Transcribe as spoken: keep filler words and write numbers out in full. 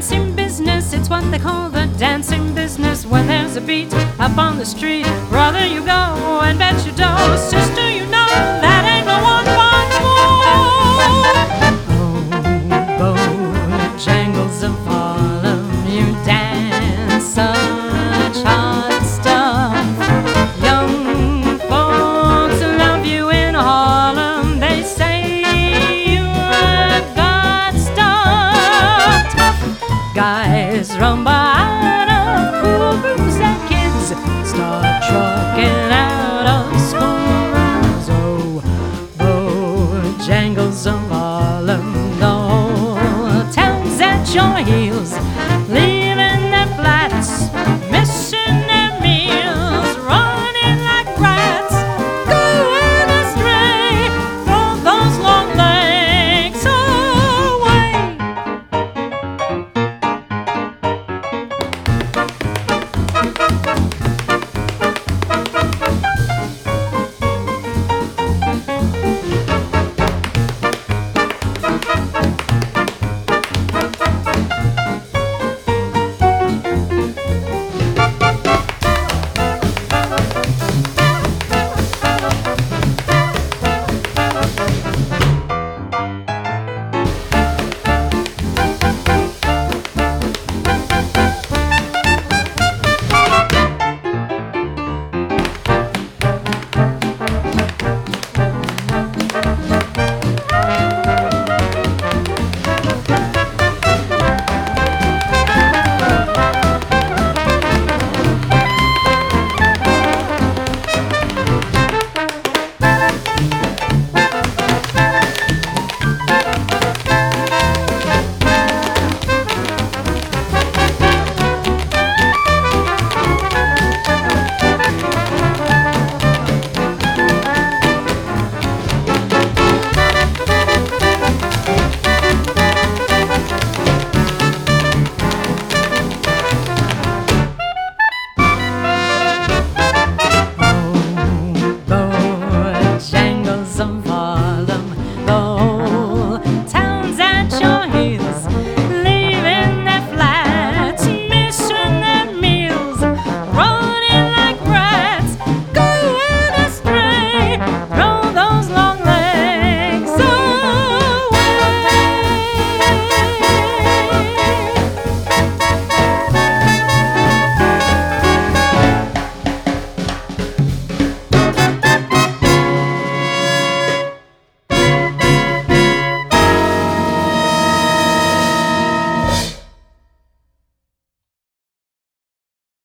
dancing business, it's what they call the dancing business. When there's a beat up on the street, brother, you go and bet your dough. Sister, you know that ain't no one for more. Oh, Bojangles of Harlem, you dance such hot stuff. Young folks love you in Harlem, they say you're got stuff. Tough guys run by the cool groups and kids start trucking out of schoolrooms. Oh, Bojangles of Harlem, the whole town's at your heels.